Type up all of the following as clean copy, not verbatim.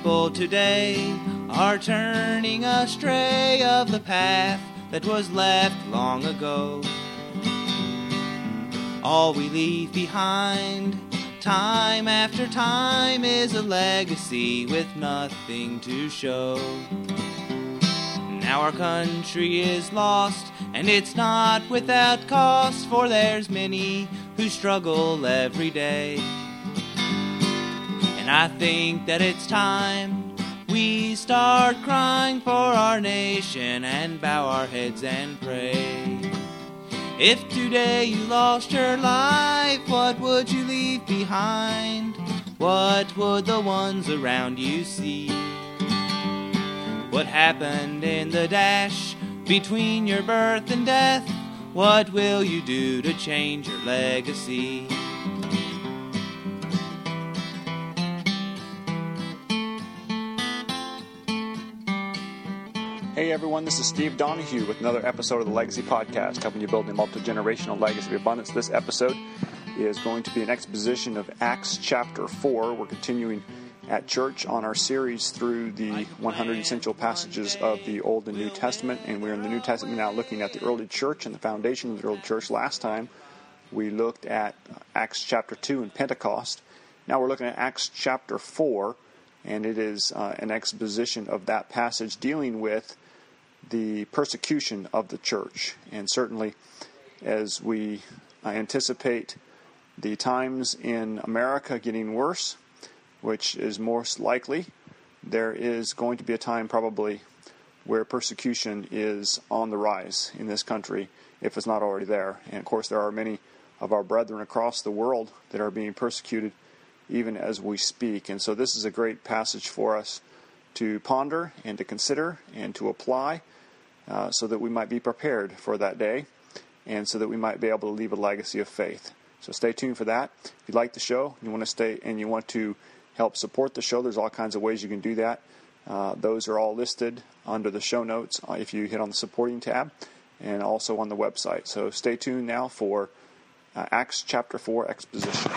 people today are turning astray of the path that was left long ago. All we leave behind, time after time, is a legacy with nothing to show. Now our country is lost, and it's not without cost, for there's many who struggle every day. And I think that it's time we start crying for our nation and bow our heads and pray. If today you lost your life, what would you leave behind? What would the ones around you see? What happened in the dash between your birth and death? What will you do to change your legacy? Hey everyone, this is Steve Donahue with another episode of the Legacy Podcast, helping you build a multi-generational legacy of abundance. This episode is going to be an exposition of Acts chapter 4. We're continuing at church on our series through the 100 essential passages of the Old and New Testament, and we're in the New Testament now looking at the early church and the foundation of the early church. Last time we looked at Acts chapter 2 and Pentecost. Now we're looking at Acts chapter 4, and it is an exposition of that passage dealing with the persecution of the church. And certainly as we anticipate the times in America getting worse, which is most likely, there is going to be a time probably where persecution is on the rise in this country, if it's not already there. And of course there are many of our brethren across the world that are being persecuted even as we speak. And so this is a great passage for us to ponder and to consider and to apply, so that we might be prepared for that day and so that we might be able to leave a legacy of faith. So stay tuned for that. If you like the show, you want to stay and you want to help support the show, there's all kinds of ways you can do that. Those are all listed under the show notes if you hit on the supporting tab, and also on the website. So stay tuned now for Acts chapter 4 exposition.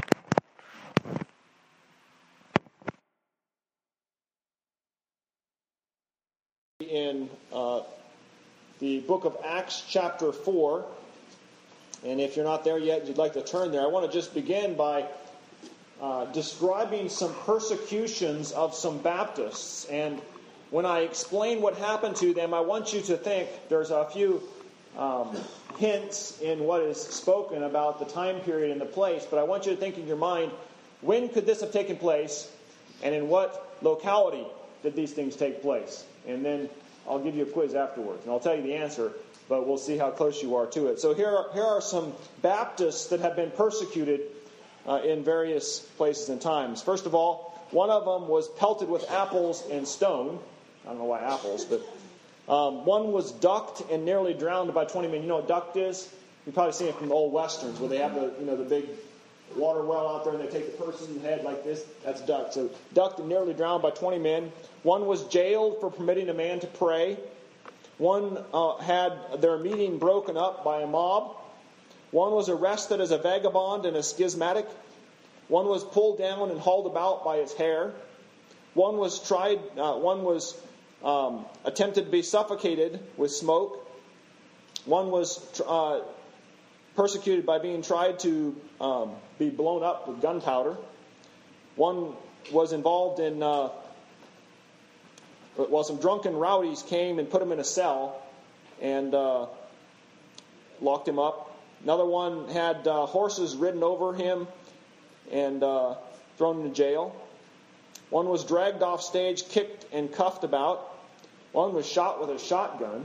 In the book of Acts chapter 4, and if you're not there yet, you'd like to turn there, I want to just begin by describing some persecutions of some Baptists. And when I explain what happened to them, I want you to think, there's a few hints in what is spoken about the time period and the place, but I want you to think in your mind, when could this have taken place, and in what locality did these things take place? And then I'll give you a quiz afterwards, and I'll tell you the answer, but we'll see how close you are to it. So here are some Baptists that have been persecuted in various places and times. First of all, one of them was pelted with apples and stone. I don't know why apples, but one was ducked and nearly drowned by 20 men. You know what ducked is? You've probably seen it from the old westerns where they have the big water well out there and they take the person's head like this. That's ducked. So ducked and nearly drowned by 20 men. One was jailed for permitting a man to pray. One had their meeting broken up by a mob. One was arrested as a vagabond and a schismatic. One was pulled down and hauled about by his hair. One was tried. One was attempted to be suffocated with smoke. One was persecuted by being tried to be blown up with gunpowder. One was involved in some drunken rowdies came and put him in a cell and locked him up. Another one had horses ridden over him and thrown into jail. One was dragged off stage, kicked and cuffed about. One was shot with a shotgun.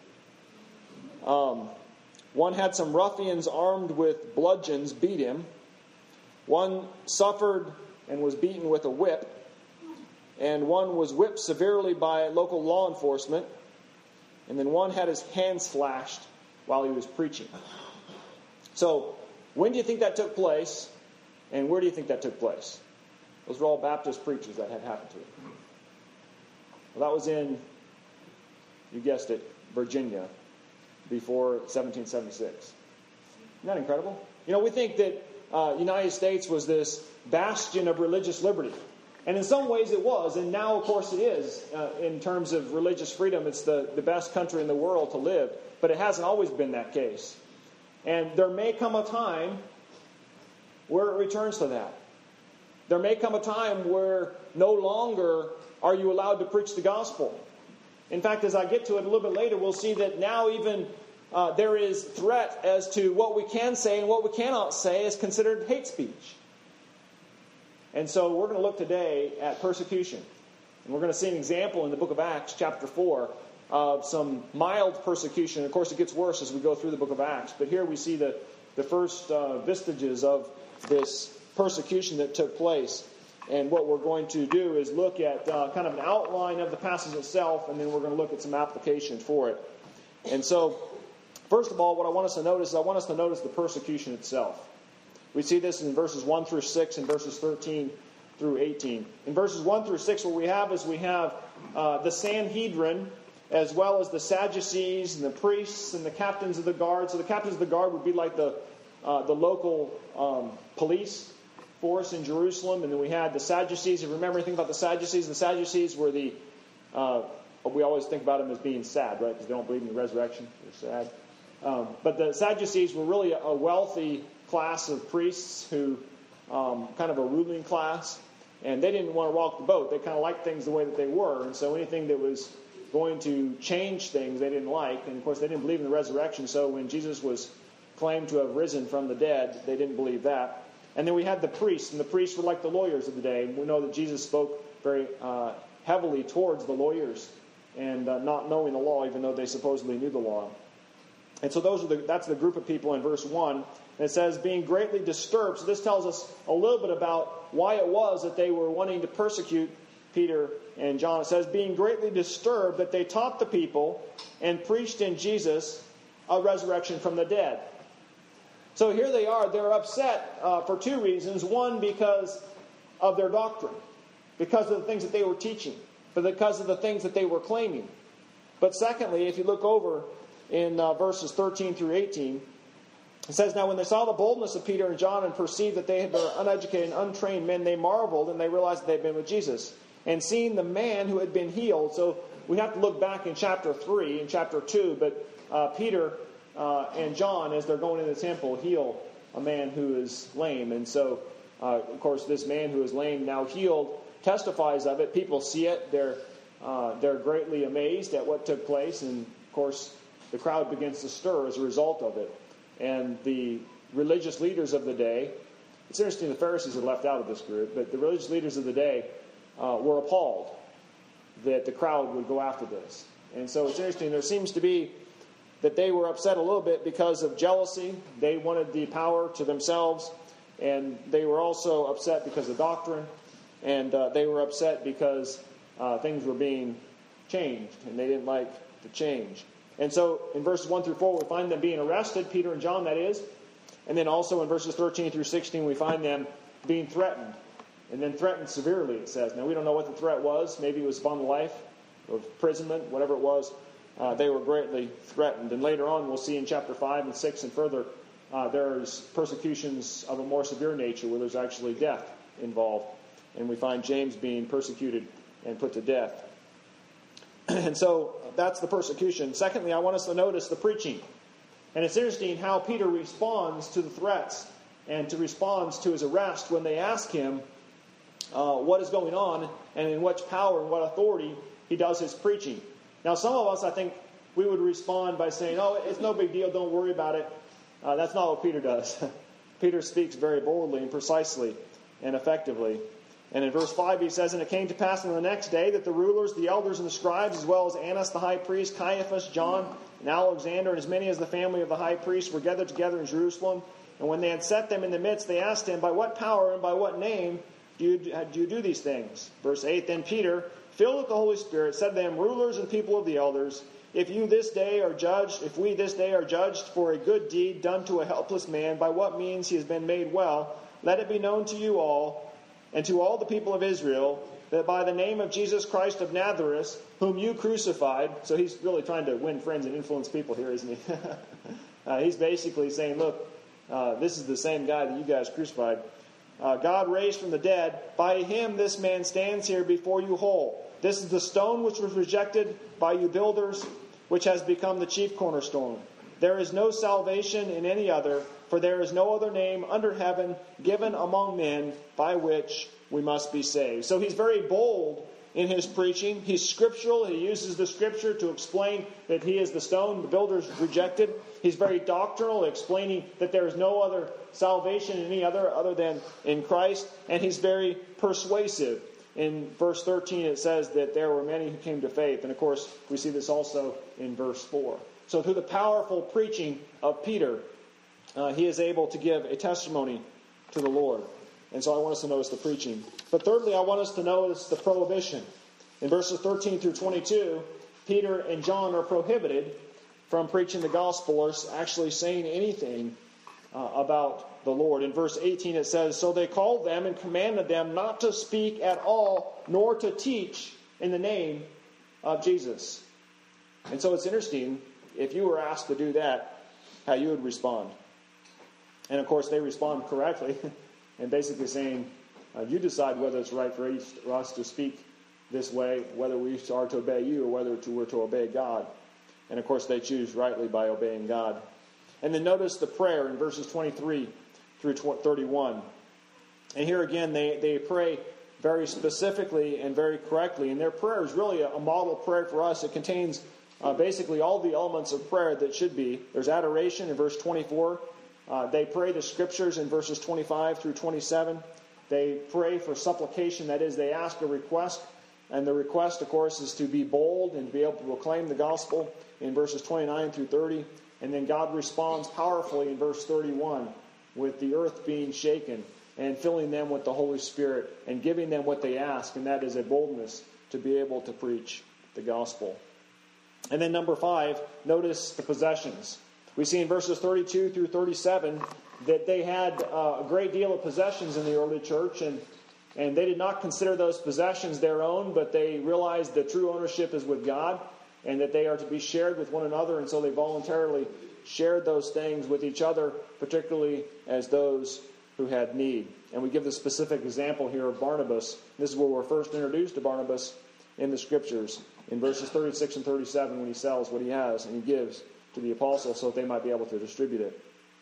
One had some ruffians armed with bludgeons beat him. One suffered and was beaten with a whip. And one was whipped severely by local law enforcement. And then one had his hand slashed while he was preaching. So, when do you think that took place? And where do you think that took place? Those were all Baptist preachers that had happened to them. Well, that was in, you guessed it, Virginia, before 1776. Isn't that incredible? You know, we think that the United States was this bastion of religious liberty. And in some ways it was, and now of course it is. In terms of religious freedom, it's the best country in the world to live. But it hasn't always been that case. And there may come a time where it returns to that. There may come a time where no longer are you allowed to preach the gospel. In fact, as I get to it a little bit later, we'll see that now even there is threat as to what we can say and what we cannot say is considered hate speech. And so we're going to look today at persecution. And we're going to see an example in the book of Acts, chapter 4, of some mild persecution. Of course, it gets worse as we go through the book of Acts. But here we see the first vestiges of this persecution that took place. And what we're going to do is look at kind of an outline of the passage itself, and then we're going to look at some application for it. And so, first of all, what I want us to notice is I want us to notice the persecution itself. We see this in verses 1 through 6 and verses 13 through 18. In verses 1 through 6, what we have is we have the Sanhedrin, as well as the Sadducees and the priests and the captains of the guard. So the captains of the guard would be like the local police force in Jerusalem. And then we had the Sadducees. If you remember anything about the Sadducees were we always think about them as being sad, right? Because they don't believe in the resurrection. They're sad. But the Sadducees were really a wealthy class of priests who, kind of a ruling class. And they didn't want to rock the boat. They kind of liked things the way that they were. And so anything that was going to change things they didn't like. And of course they didn't believe in the resurrection. So when Jesus was claimed to have risen from the dead, they didn't believe that. And then we had the priests, and the priests were like the lawyers of the day. We know that Jesus spoke very heavily towards the lawyers and not knowing the law, even though they supposedly knew the law. And so that's the group of people in verse 1. And it says, being greatly disturbed. So this tells us a little bit about why it was that they were wanting to persecute Peter and John. It says, being greatly disturbed that they taught the people and preached in Jesus a resurrection from the dead. So here they are. They're upset for two reasons. One, because of their doctrine, because of the things that they were teaching, but because of the things that they were claiming. But secondly, if you look over in verses 13 through 18, it says, now when they saw the boldness of Peter and John and perceived that they were uneducated and untrained men, they marveled, and they realized that they had been with Jesus. And seeing the man who had been healed, so we have to look back in chapter 3 and chapter 2, but Peter and John, as they're going into the temple, heal a man who is lame. And so, of course, this man who is lame, now healed, testifies of it. People see it. They're greatly amazed at what took place. And, of course, the crowd begins to stir as a result of it. And the religious leaders of the day, it's interesting the Pharisees are left out of this group, but the religious leaders of the day were appalled that the crowd would go after this. And so it's interesting. There seems to be that they were upset a little bit because of jealousy. They wanted the power to themselves. And they were also upset because of doctrine. And they were upset because things were being changed. And they didn't like the change. And so in verses 1 through 4, we find them being arrested, Peter and John, that is. And then also in verses 13 through 16, we find them being threatened. And then threatened severely, it says. Now, we don't know what the threat was. Maybe it was upon life or imprisonment, whatever it was. They were greatly threatened. And later on, we'll see in chapter 5 and 6 and further, there's persecutions of a more severe nature where there's actually death involved. And we find James being persecuted and put to death. And so that's the persecution. Secondly, I want us to notice the preaching. And it's interesting how Peter responds to the threats and responds to his arrest when they ask him what is going on and in which power and what authority he does his preaching. Now, some of us, I think, we would respond by saying, oh, it's no big deal, don't worry about it. That's not what Peter does. Peter speaks very boldly and precisely and effectively. And in verse 5 he says, and it came to pass on the next day that the rulers, the elders, and the scribes, as well as Annas the high priest, Caiaphas, John, and Alexander, and as many as the family of the high priest were gathered together in Jerusalem. And when they had set them in the midst, they asked him, by what power and by what name do you do these things? Verse 8, then Peter, filled with the Holy Spirit, said to them, rulers and people of the elders, if we this day are judged for a good deed done to a helpless man, by what means he has been made well, let it be known to you all, and to all the people of Israel, that by the name of Jesus Christ of Nazareth, whom you crucified, so he's really trying to win friends and influence people here, isn't he? He's basically saying, look, this is the same guy that you guys crucified. God raised from the dead, by him this man stands here before you whole. This is the stone which was rejected by you builders, which has become the chief cornerstone. There is no salvation in any other, for there is no other name under heaven given among men by which we must be saved. So he's very bold in his preaching. He's scriptural. He uses the scripture to explain that he is the stone the builders rejected. He's very doctrinal, explaining that there is no other salvation in any other than in Christ. And he's very persuasive. In verse 13 it says that there were many who came to faith. And of course we see this also in verse 4. So through the powerful preaching of Peter, he is able to give a testimony to the Lord. And so I want us to notice the preaching. But thirdly, I want us to notice the prohibition. In verses 13 through 22, Peter and John are prohibited from preaching the gospel or actually saying anything about the Lord. In verse 18 it says, So they called them and commanded them not to speak at all, nor to teach in the name of Jesus. And so it's interesting, if you were asked to do that, how you would respond. And of course they respond correctly and basically saying, you decide whether it's right for us to speak this way, whether we are to obey you or whether we're to obey God. And of course they choose rightly by obeying God. And then notice the prayer in verses 23 through 31. And here again they pray very specifically and very correctly. And their prayer is really a model prayer for us. It contains basically all the elements of prayer that should be. There's adoration in verse 24. They pray the scriptures in verses 25 through 27. They pray for supplication, that is, they ask a request. And the request, of course, is to be bold and to be able to proclaim the gospel in verses 29 through 30. And then God responds powerfully in verse 31 with the earth being shaken and filling them with the Holy Spirit and giving them what they ask, and that is a boldness to be able to preach the gospel. And then number 5, notice the possessions. We see in verses 32 through 37 that they had a great deal of possessions in the early church, and they did not consider those possessions their own, but they realized that true ownership is with God and that they are to be shared with one another, and so they voluntarily shared those things with each other, particularly as those who had need. And we give the specific example here of Barnabas. This is where we're first introduced to Barnabas in the Scriptures, in verses 36 and 37, when he sells what he has and he gives to the apostles so that they might be able to distribute it.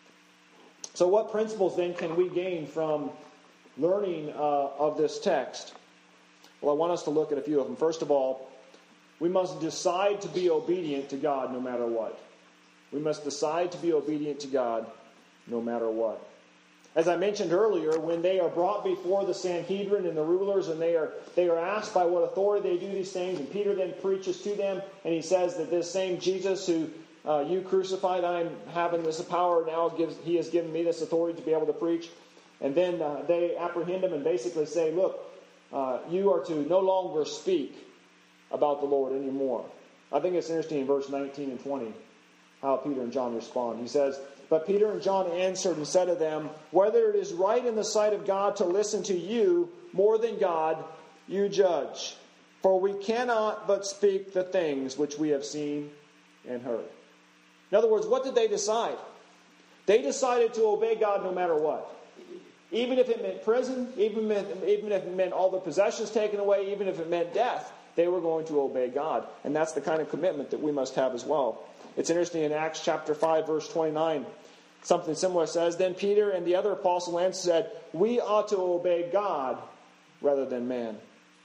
So what principles then can we gain from learning of this text? Well, I want us to look at a few of them. First of all, we must decide to be obedient to God no matter what. We must decide to be obedient to God no matter what. As I mentioned earlier, when they are brought before the Sanhedrin and the rulers, and they are asked by what authority they do these things, and Peter then preaches to them, and he says that this same Jesus who you crucified, I'm having this power now, he has given me this authority to be able to preach. And then they apprehend him and basically say, look, you are to no longer speak about the Lord anymore. I think it's interesting in verse 19 and 20 how Peter and John respond. He says, But Peter and John answered and said to them, Whether it is right in the sight of God to listen to you more than God, you judge. For we cannot but speak the things which we have seen and heard. In other words, what did they decide? They decided to obey God no matter what. Even if it meant prison, even if it meant all the possessions taken away, even if it meant death, they were going to obey God. And that's the kind of commitment that we must have as well. It's interesting in Acts chapter 5, verse 29, something similar says, Then Peter and the other apostle answered and said, We ought to obey God rather than man.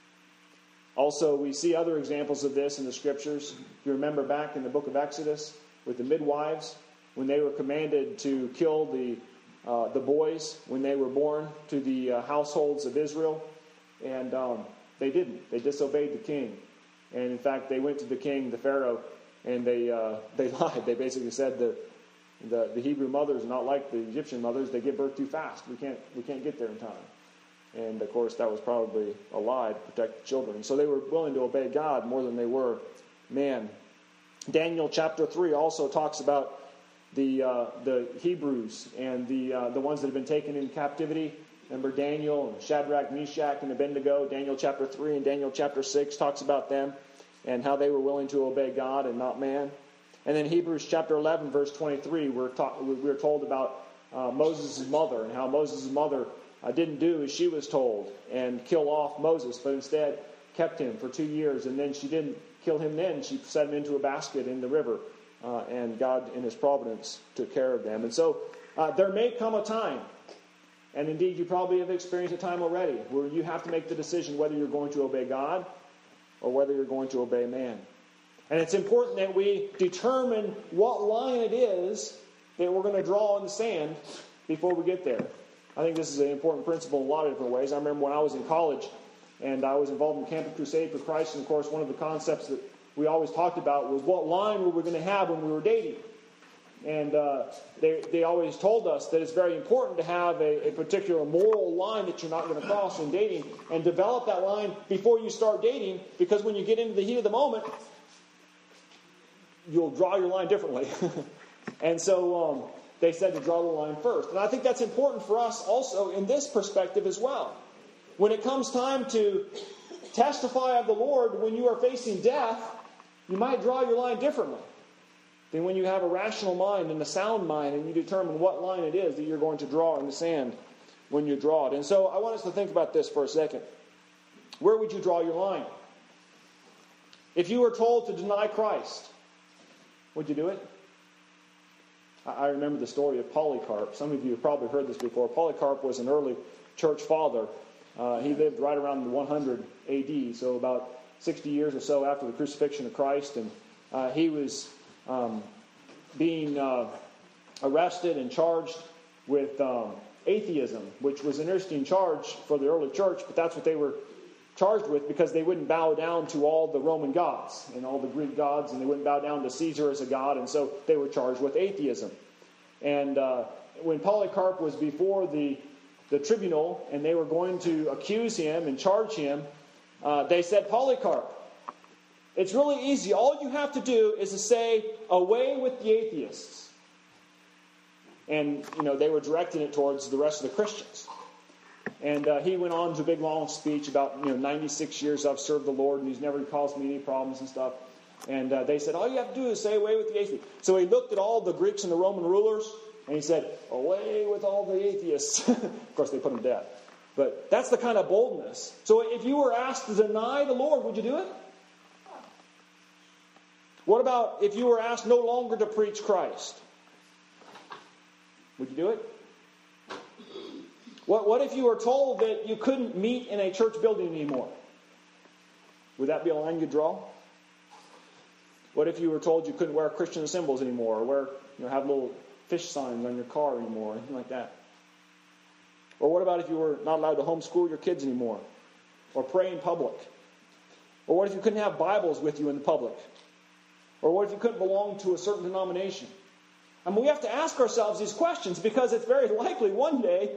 Also, we see other examples of this in the Scriptures. You remember back in the book of Exodus with the midwives, when they were commanded to kill the boys when they were born to the households of Israel. And they didn't. They disobeyed the king. And in fact, they went to the king, the Pharaoh, and they lied. They basically said the Hebrew mothers are not like the Egyptian mothers. They give birth too fast. We can't get there in time. And of course, that was probably a lie to protect the children. So they were willing to obey God more than they were man. Daniel chapter 3 also talks about the Hebrews and the ones that have been taken in captivity. Remember Daniel and Shadrach, Meshach, and Abednego. Daniel chapter 3 and Daniel chapter 6 talks about them and how they were willing to obey God and not man. And then Hebrews chapter 11, verse 23, we're told about Moses' mother and how Moses' mother didn't do as she was told and kill off Moses, but instead kept him for 2 years. And then she didn't kill him then. She set him into a basket in the river. And God, in His providence, took care of them. And so there may come a time, and indeed you probably have experienced a time already, where you have to make the decision whether you're going to obey God or whether you're going to obey man. And it's important that we determine what line it is that we're going to draw in the sand before we get there. I think this is an important principle in a lot of different ways. I remember when I was in college and I was involved in Campus Crusade for Christ, and of course one of the concepts that we always talked about was what line were we going to have when we were dating. And they always told us that it's very important to have a particular moral line that you're not going to cross in dating, and develop that line before you start dating, because when you get into the heat of the moment, you'll draw your line differently. And so they said to draw the line first. And I think that's important for us also in this perspective as well. When it comes time to testify of the Lord when you are facing death, you might draw your line differently than when you have a rational mind and a sound mind and you determine what line it is that you're going to draw in the sand when you draw it. And so I want us to think about this for a second. Where would you draw your line? If you were told to deny Christ, would you do it? I remember the story of Polycarp. Some of you have probably heard this before. Polycarp was an early church father. He lived right around 100 AD, so about 60 years or so after the crucifixion of Christ. And he was being arrested and charged with atheism, which was an interesting charge for the early church, but that's what they were charged with, because they wouldn't bow down to all the Roman gods and all the Greek gods, and they wouldn't bow down to Caesar as a god, and so they were charged with atheism. And when Polycarp was before the tribunal and they were going to accuse him and charge him, they said, Polycarp, it's really easy. All you have to do is to say, away with the atheists. And, they were directing it towards the rest of the Christians. And he went on to a big, long speech about, 96 years I've served the Lord, and He's never caused me any problems and stuff. And they said, all you have to do is say, away with the atheists. So he looked at all the Greeks and the Roman rulers, and he said, away with all the atheists. Of course, they put him to death. But that's the kind of boldness. So if you were asked to deny the Lord, would you do it? What about if you were asked no longer to preach Christ? Would you do it? What if you were told that you couldn't meet in a church building anymore? Would that be a line you'd draw? What if you were told you couldn't wear Christian symbols anymore, or have little fish signs on your car anymore, anything like that? Or what about if you were not allowed to homeschool your kids anymore, or pray in public? Or what if you couldn't have Bibles with you in the public? Or what if you couldn't belong to a certain denomination? I mean, we have to ask ourselves these questions, because it's very likely one day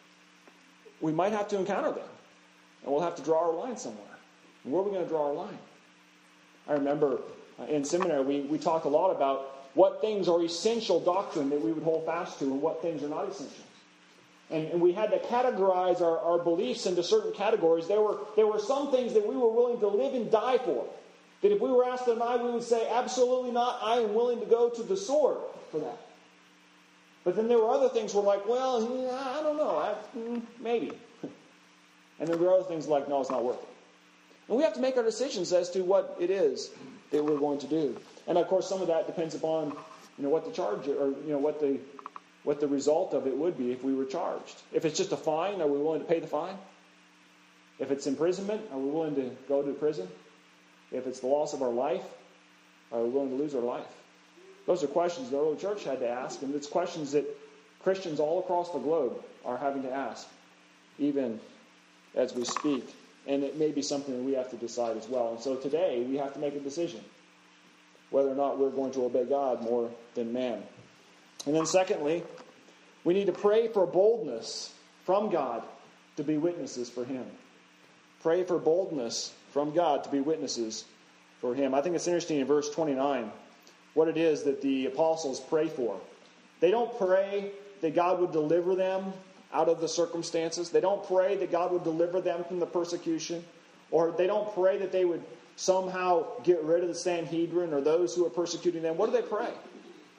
we might have to encounter them. And we'll have to draw our line somewhere. And where are we going to draw our line? I remember in seminary we talked a lot about what things are essential doctrine that we would hold fast to and what things are not essential. And we had to categorize our beliefs into certain categories. There were some things that we were willing to live and die for. That if we were asked to deny, we would say, absolutely not, I am willing to go to the sword for that. But then there were other things where like, well, I don't know, maybe. And then there were other things like, no, it's not worth it. And we have to make our decisions as to what it is that we're going to do. And of course, some of that depends upon, what the charge, or what the result of it would be if we were charged. If it's just a fine, are we willing to pay the fine? If it's imprisonment, are we willing to go to prison? If it's the loss of our life, are we willing to lose our life? Those are questions the early church had to ask, and it's questions that Christians all across the globe are having to ask, even as we speak. And it may be something that we have to decide as well. And so today, we have to make a decision whether or not we're going to obey God more than man. And then secondly, we need to pray for boldness from God to be witnesses for Him. Pray for boldness from God to be witnesses for Him. I think it's interesting in verse 29 what it is that the apostles pray for. They don't pray that God would deliver them out of the circumstances. They don't pray that God would deliver them from the persecution. Or they don't pray that they would somehow get rid of the Sanhedrin or those who are persecuting them. What do they pray?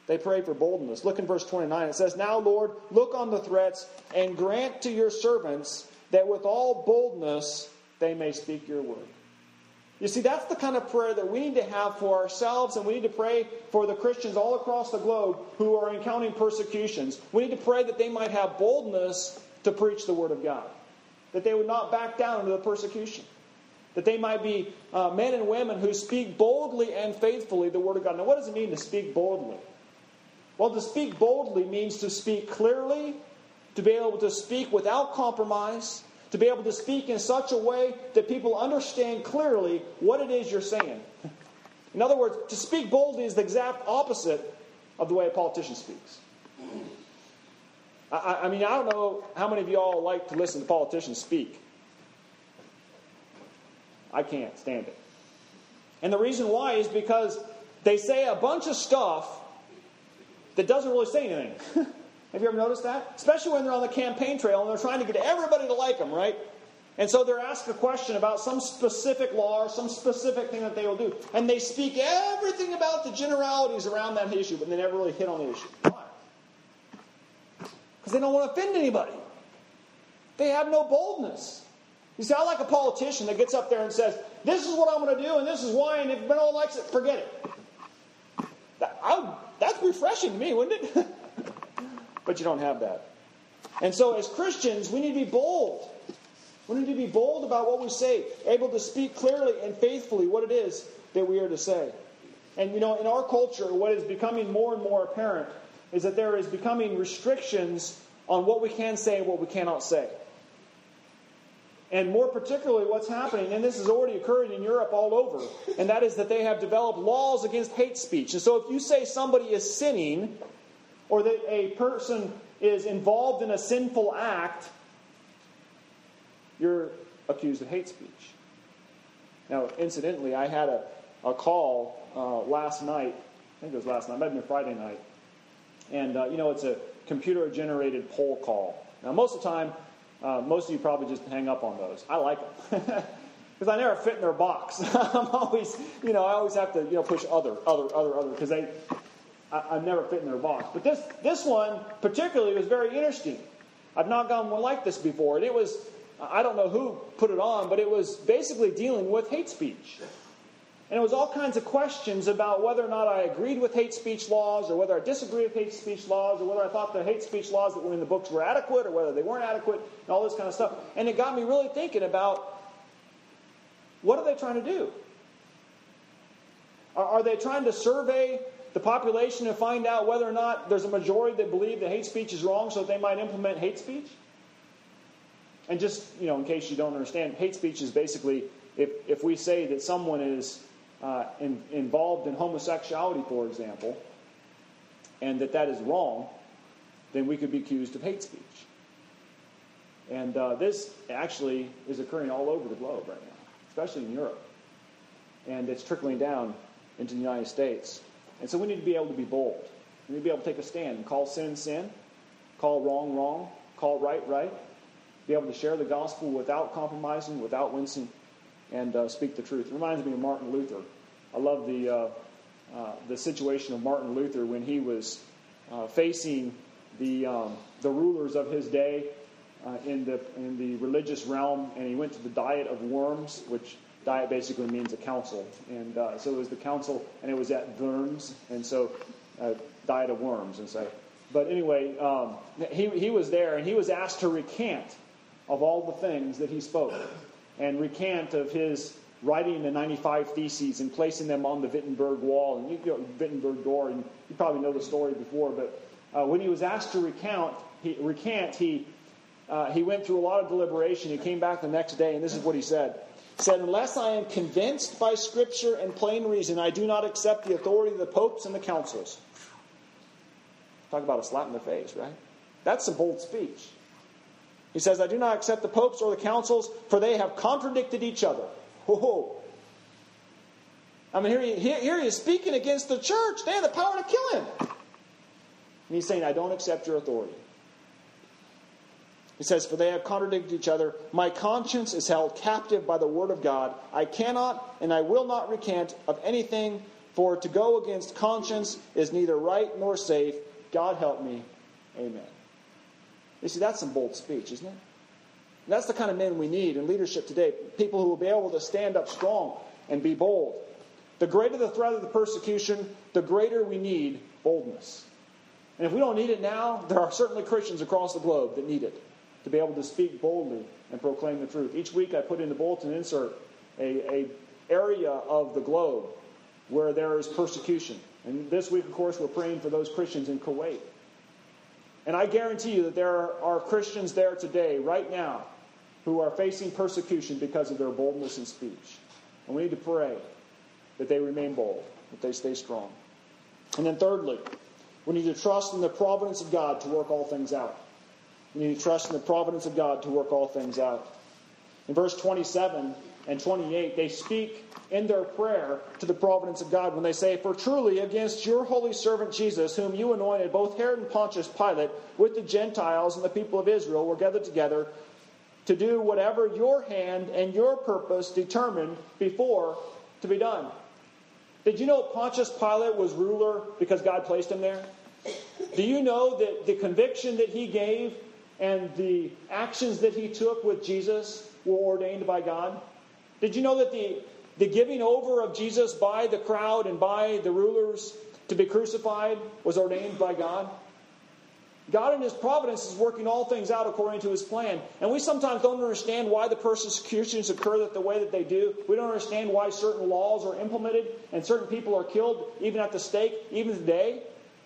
They pray for boldness. Look in verse 29. It says, "Now, Lord, look on the threats and grant to your servants that with all boldness they may speak your word." You see, that's the kind of prayer that we need to have for ourselves, and we need to pray for the Christians all across the globe who are encountering persecutions. We need to pray that they might have boldness to preach the word of God, that they would not back down under the persecution, that they might be men and women who speak boldly and faithfully the word of God. Now, what does it mean to speak boldly? Well, to speak boldly means to speak clearly, to be able to speak without compromise, to be able to speak in such a way that people understand clearly what it is you're saying. In other words, to speak boldly is the exact opposite of the way a politician speaks. I mean, I don't know how many of you all like to listen to politicians speak. I can't stand it. And the reason why is because they say a bunch of stuff that doesn't really say anything. Have you ever noticed that? Especially when they're on the campaign trail and they're trying to get everybody to like them, right? And so they're asked a question about some specific law or some specific thing that they will do. And they speak everything about the generalities around that issue, but they never really hit on the issue. Why? Because they don't want to offend anybody. They have no boldness. You see, I like a politician that gets up there and says, "This is what I'm going to do, and this is why, and if no one likes it, forget it." That's refreshing to me, wouldn't it? But you don't have that. And so as Christians, we need to be bold. We need to be bold about what we say, able to speak clearly and faithfully what it is that we are to say. And in our culture, what is becoming more and more apparent is that there is becoming restrictions on what we can say and what we cannot say. And more particularly what's happening, and this is already occurring in Europe all over, and that is that they have developed laws against hate speech. And so if you say somebody is sinning, or that a person is involved in a sinful act, you're accused of hate speech. Now, incidentally, I had a call last night. I think it was last night. It might have been Friday night. And, it's a computer-generated poll call. Now, most of the time, most of you probably just hang up on those. I like them. Because I never fit in their box. I always have to, push other, because I never fit in their box. But this one particularly was very interesting. I've not gotten one like this before. And it was, I don't know who put it on, but it was basically dealing with hate speech. And it was all kinds of questions about whether or not I agreed with hate speech laws, or whether I disagreed with hate speech laws, or whether I thought the hate speech laws that were in the books were adequate, or whether they weren't adequate, and all this kind of stuff. And it got me really thinking about, what are they trying to do? Are they trying to survey the population to find out whether or not there's a majority that believe that hate speech is wrong so that they might implement hate speech? And just, in case you don't understand, hate speech is basically if we say that someone is involved in homosexuality, for example, and that is wrong, then we could be accused of hate speech. And this actually is occurring all over the globe right now, especially in Europe. And it's trickling down into the United States. And so we need to be able to be bold. We need to be able to take a stand and call sin, sin, call wrong, wrong, call right, right, be able to share the gospel without compromising, without wincing, and speak the truth. It reminds me of Martin Luther. I love the situation of Martin Luther when he was facing the rulers of his day in the religious realm, and he went to the Diet of Worms, which diet basically means a council, and so it was the council, and it was at Worms, and so Diet of Worms, and so. But anyway, he was there, and he was asked to recant of all the things that he spoke, and recant of his writing the 95 Theses and placing them on the Wittenberg wall, and Wittenberg door, and you probably know the story before, but when he was asked to recant, he went through a lot of deliberation. He came back the next day, and this is what he said. He said, "Unless I am convinced by Scripture and plain reason, I do not accept the authority of the popes and the councils." Talk about a slap in the face, right? That's some bold speech. He says, "I do not accept the popes or the councils, for they have contradicted each other." Whoa. I mean, here he is speaking against the church. They have the power to kill him. And he's saying, "I don't accept your authority." He says, "For they have contradicted each other. My conscience is held captive by the word of God. I cannot and I will not recant of anything For to go against conscience is neither right nor safe. God help me. Amen. You see, that's some bold speech, isn't it? And that's the kind of men we need in leadership today. People who will be able to stand up strong and be bold. The greater the threat of the persecution, the greater we need boldness. And if we don't need it now, there are certainly Christians across the globe that need it, to be able to speak boldly and proclaim the truth. Each week I put in the bulletin insert a area of the globe where there is persecution. And this week, of course, we're praying for those Christians in Kuwait. And I guarantee you that there are Christians there today, right now, who are facing persecution because of their boldness in speech. And we need to pray that they remain bold, that they stay strong. And then thirdly, we need to trust in the providence of God to work all things out. We need to trust in the providence of God to work all things out. In verse 27 and 28, they speak in their prayer to the providence of God when they say, For truly against your holy servant Jesus, whom you anointed, both Herod and Pontius Pilate, with the Gentiles and the people of Israel, were gathered together to do whatever your hand and your purpose determined before to be done. Did you know Pontius Pilate was ruler because God placed him there? Do you know that the conviction that he gave and the actions that he took with Jesus were ordained by God? Did you know that the giving over of Jesus by the crowd and by the rulers to be crucified was ordained by God? God in His providence is working all things out according to His plan. And we sometimes don't understand why the persecutions occur the way that they do. We don't understand why certain laws are implemented and certain people are killed, even at the stake, even today.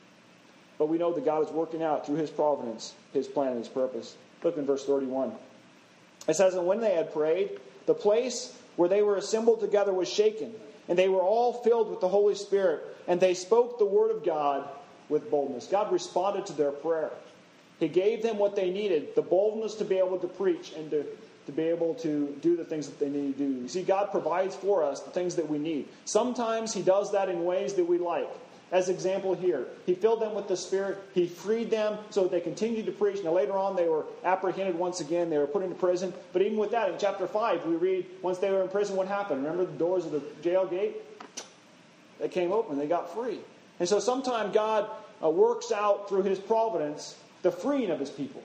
But we know that God is working out through His providence, His plan, and His purpose. Look in verse 31. It says, And when they had prayed, the place where they were assembled together was shaken, and they were all filled with the Holy Spirit, and they spoke the word of God with boldness. God responded to their prayer. He gave them what they needed, the boldness to be able to preach and to be able to do the things that they need to do. You see, God provides for us the things that we need. Sometimes He does that in ways that we like. As example here, He filled them with the Spirit. He freed them so that they continued to preach. Now later on they were apprehended once again. They were put into prison. But even with that, in chapter 5, we read, once they were in prison, what happened? Remember the doors of the jail gate? They came open. They got free. And so sometimes God works out through His providence the freeing of His people.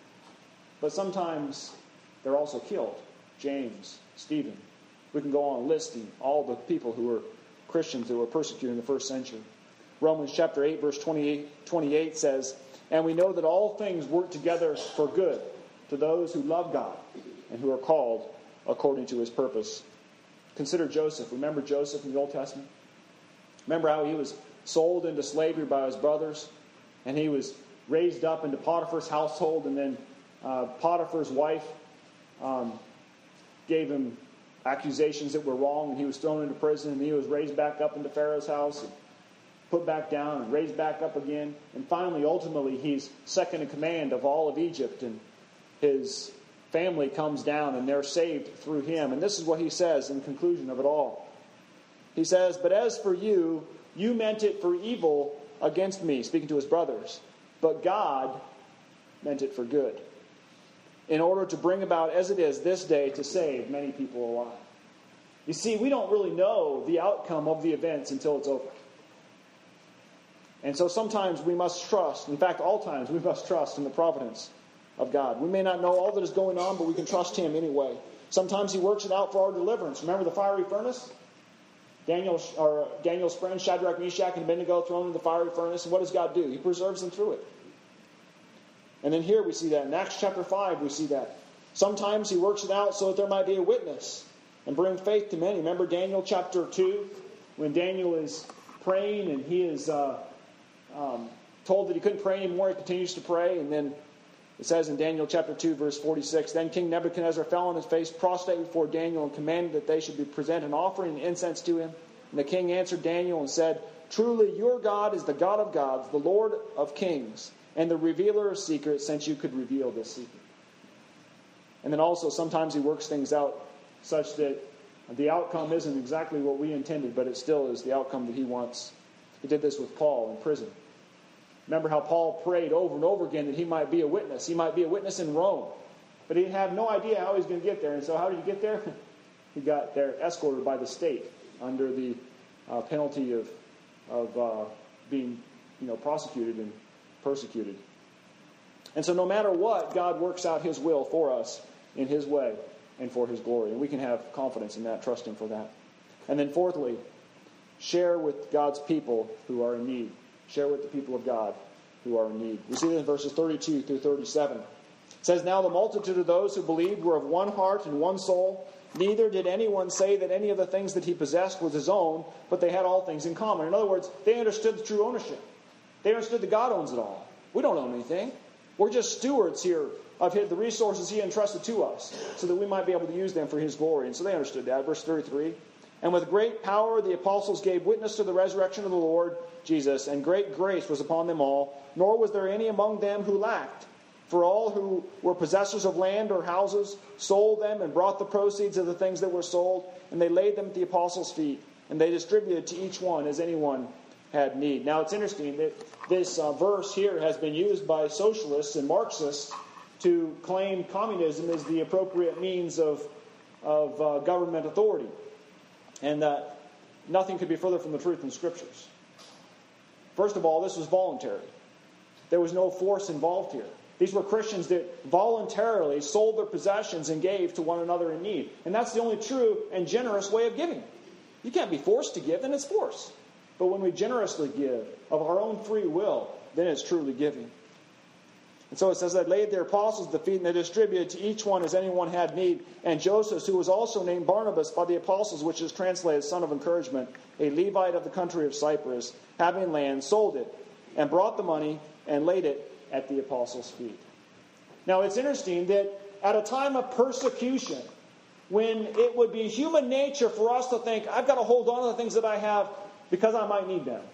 But sometimes they're also killed. James, Stephen. We can go on listing all the people who were Christians who were persecuted in the first century. Romans chapter 8, verse 28 says, And we know that all things work together for good to those who love God and who are called according to His purpose. Consider Joseph. Remember Joseph in the Old Testament? Remember how he was sold into slavery by his brothers, and he was raised up into Potiphar's household, and then Potiphar's wife gave him accusations that were wrong, and he was thrown into prison, and he was raised back up into Pharaoh's house, and put back down, and raised back up again. And finally, ultimately, he's second in command of all of Egypt, and his family comes down, and they're saved through him. And this is what he says in conclusion of it all. He says, But as for you, you meant it for evil against me, speaking to his brothers, but God meant it for good, in order to bring about, as it is this day, to save many people alive. You see, we don't really know the outcome of the events until it's over. And so sometimes we must trust, in fact, all times we must trust in the providence of God. We may not know all that is going on, but we can trust Him anyway. Sometimes He works it out for our deliverance. Remember the fiery furnace? Daniel's friends, Shadrach, Meshach, and Abednego, thrown into the fiery furnace. And what does God do? He preserves them through it. And then here we see that. In Acts chapter 5 we see that. Sometimes He works it out so that there might be a witness and bring faith to many. Remember Daniel chapter 2, when Daniel is praying and he is told that he couldn't pray anymore. He continues to pray, and then it says in Daniel chapter 2, verse 46, Then King Nebuchadnezzar fell on his face, prostrate before Daniel, and commanded that they should present an offering and incense to him. And the king answered Daniel and said, Truly your God is the God of gods, the Lord of kings, and the revealer of secrets, since you could reveal this secret. And then also sometimes He works things out such that the outcome isn't exactly what we intended, but it still is the outcome that He wants. He did this with Paul in prison. Remember how Paul prayed over and over again that he might be a witness. He might be a witness in Rome. But he had no idea how he was going to get there. And so how did he get there? He got there escorted by the state under the penalty of being prosecuted and persecuted. And so no matter what, God works out His will for us in His way and for His glory. And we can have confidence in that, trust Him for that. And then fourthly, share with God's people who are in need. Share with the people of God who are in need. We see this in verses 32 through 37. It says, "Now the multitude of those who believed were of one heart and one soul. Neither did anyone say that any of the things that he possessed was his own, but they had all things in common." In other words, they understood the true ownership. They understood that God owns it all. We don't own anything. We're just stewards here of the resources He entrusted to us so that we might be able to use them for His glory. And so they understood that. Verse 33, "And with great power the apostles gave witness to the resurrection of the Lord Jesus, and great grace was upon them all. Nor was there any among them who lacked. For all who were possessors of land or houses sold them and brought the proceeds of the things that were sold, and they laid them at the apostles' feet, and they distributed to each one as anyone had need." Now it's interesting that this verse here has been used by socialists and Marxists to claim communism is the appropriate means of government authority, and that nothing could be further from the truth in Scriptures. First of all, this was voluntary. There was no force involved here. These were Christians that voluntarily sold their possessions and gave to one another in need. And that's the only true and generous way of giving. You can't be forced to give, then it's force. But when we generously give of our own free will, then it's truly giving. And so it says, "They laid their apostles at the feet, and they distributed to each one as anyone had need. And Joseph, who was also named Barnabas by the apostles, which is translated son of encouragement, a Levite of the country of Cyprus, having land, sold it, and brought the money, and laid it at the apostles' feet." Now it's interesting that at a time of persecution, when it would be human nature for us to think, I've got to hold on to the things that I have because I might need them,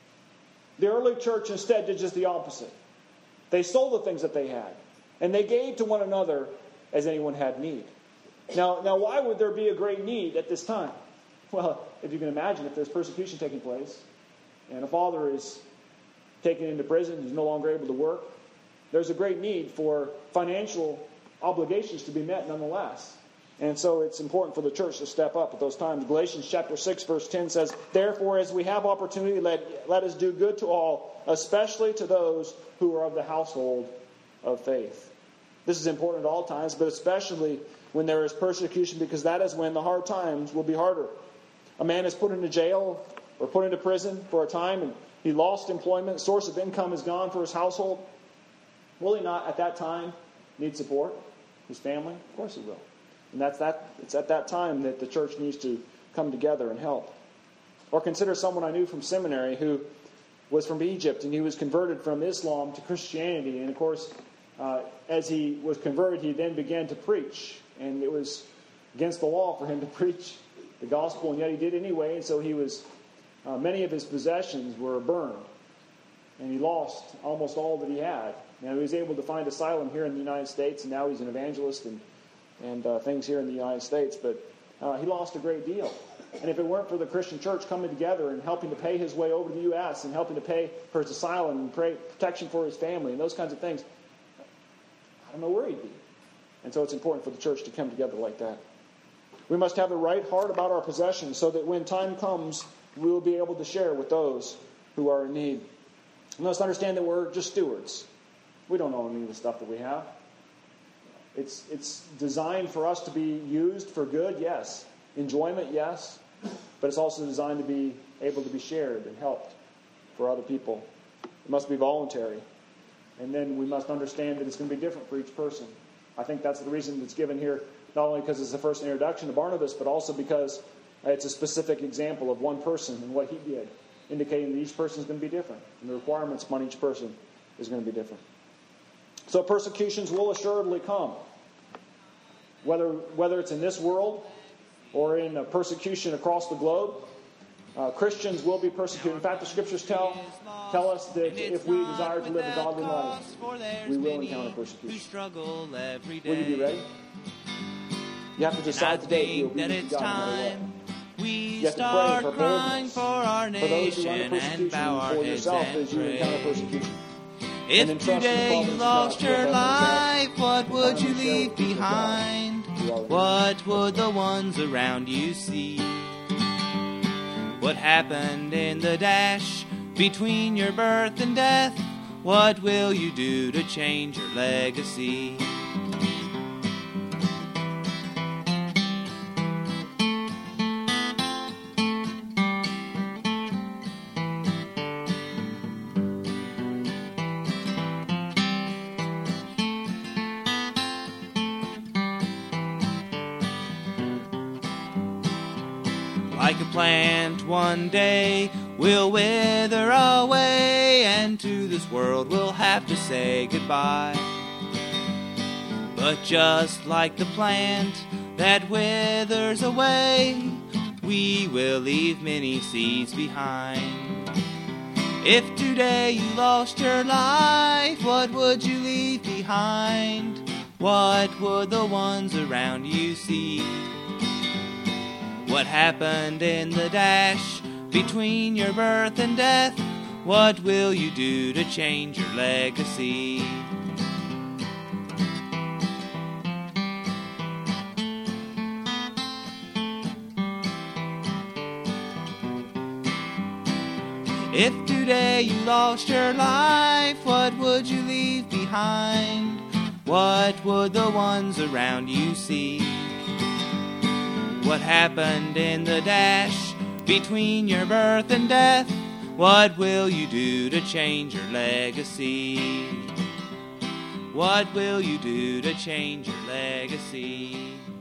the early church instead did just the opposite. They sold the things that they had, and they gave to one another as anyone had need. Now why would there be a great need at this time? Well, if you can imagine, if there's persecution taking place, and a father is taken into prison, he's no longer able to work, there's a great need for financial obligations to be met nonetheless. And so it's important for the church to step up at those times. Galatians chapter 6, verse 10 says, "Therefore, as we have opportunity, let us do good to all, especially to those who are of the household of faith." This is important at all times, but especially when there is persecution, because that is when the hard times will be harder. A man is put into jail or put into prison for a time, and he lost employment, source of income is gone for his household. Will he not at that time need support? His family? Of course he will. And it's at that time that the church needs to come together and help. Or consider someone I knew from seminary who was from Egypt, and he was converted from Islam to Christianity. And of course, as he was converted, he then began to preach. And it was against the law for him to preach the gospel, and yet he did anyway. And so he was, many of his possessions were burned, and he lost almost all that he had. Now he was able to find asylum here in the United States, and now he's an evangelist and things here in the United States. But he lost a great deal. And if it weren't for the Christian church coming together and helping to pay his way over to the U.S. and helping to pay for his asylum and protection for his family and those kinds of things, I don't know where he'd be. And so it's important for the church to come together like that. We must have the right heart about our possessions so that when time comes, we will be able to share with those who are in need. We must understand that we're just stewards. We don't own any of the stuff that we have. It's designed for us to be used for good, yes. Enjoyment, yes. But it's also designed to be able to be shared and helped for other people. It must be voluntary. And then we must understand that it's going to be different for each person. I think that's the reason it's given here, not only because it's the first introduction to Barnabas, but also because it's a specific example of one person and what he did, indicating that each person is going to be different. And the requirements upon each person is going to be different. So persecutions will assuredly come. Whether it's in this world or in persecution across the globe, Christians will be persecuted. In fact, the Scriptures tell us that if we desire to live a godly life, we will encounter persecution. Will you be ready? You have to decide today to be obedient to God no matter what. You have to pray for boldness for those who are under persecution and for yourself as you encounter persecution. If today you lost your life, what would you leave behind? What would the ones around you see? What happened in the dash between your birth and death? What will you do to change your legacy? Like a plant one day we'll wither away, and to this world we'll have to say goodbye. But just like the plant that withers away, we will leave many seeds behind. If today you lost your life, what would you leave behind? What would the ones around you see? What happened in the dash between your birth and death? What will you do to change your legacy? If today you lost your life, what would you leave behind? What would the ones around you see? What happened in the dash between your birth and death? What will you do to change your legacy? What will you do to change your legacy?